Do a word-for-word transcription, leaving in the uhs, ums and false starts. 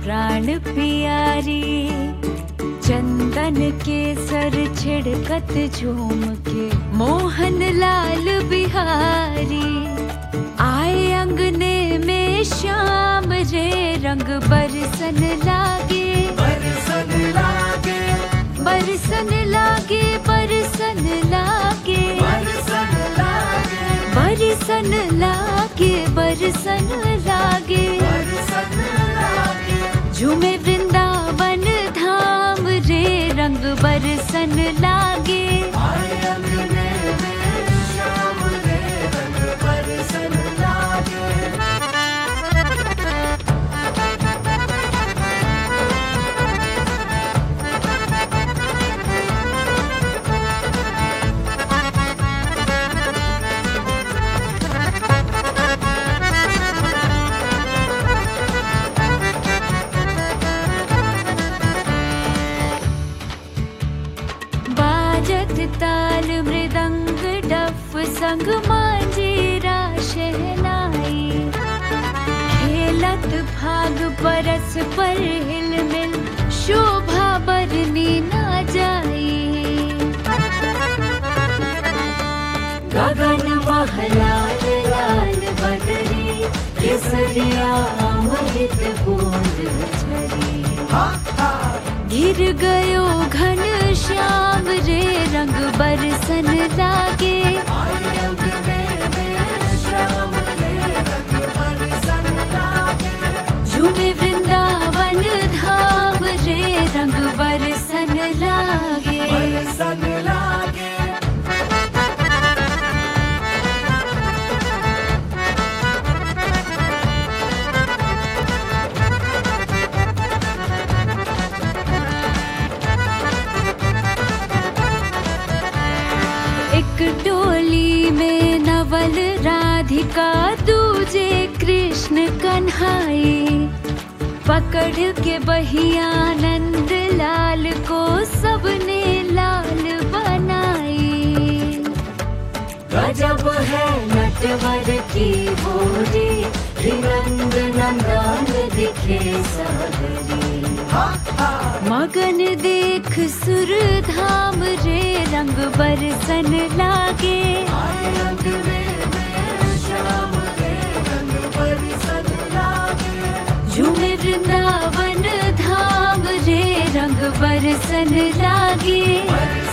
प्राण प्यारी, चंदन के सर छिड़कत झूम के मोहन लाल बिहारी। आए अंगने में श्याम रे रंग बरसन लागे, बरसन लागे, बरसन लागे, बरसन लागे, बरसन लागे, बरसन लागे, बरसन लागे, बरसन लागे। झूमे वृंदावन धाम रे रंग बरसन लागे। आए अंगने में श्याम रे रंग बरसन लागे। बाजत ताल मृदंग डफ संग मांजीरा शहनाई, खेलत भाग परस पर हिलमिल शोभा बरनी ना जाई। गगन महलाल लाल बदरी, केसरिया अमृत बूंद झरी। गिर गयो घन श्याम रे रंग बरसन लागे। आए अंगने में श्याम रे रंग बरसन लागे। झूमे वृंदावन धाम रे रंग बरसन लागे। बरसन लागे। एक टोली में नवल राधिका, दूजे कृष्ण कन्हाई। पकड़ के बहिया नंद लाल को सबने लाल बनाई। गजब है नटवर की बोली, हिरंग नंदन दिखे सागरी। मगन देख सुर धाम रे रंग बरसन लागे। आए अंगने में श्याम रे रंग बरसन लागे। झूमे वृंदावन धाम रे रंग बरसन लागे।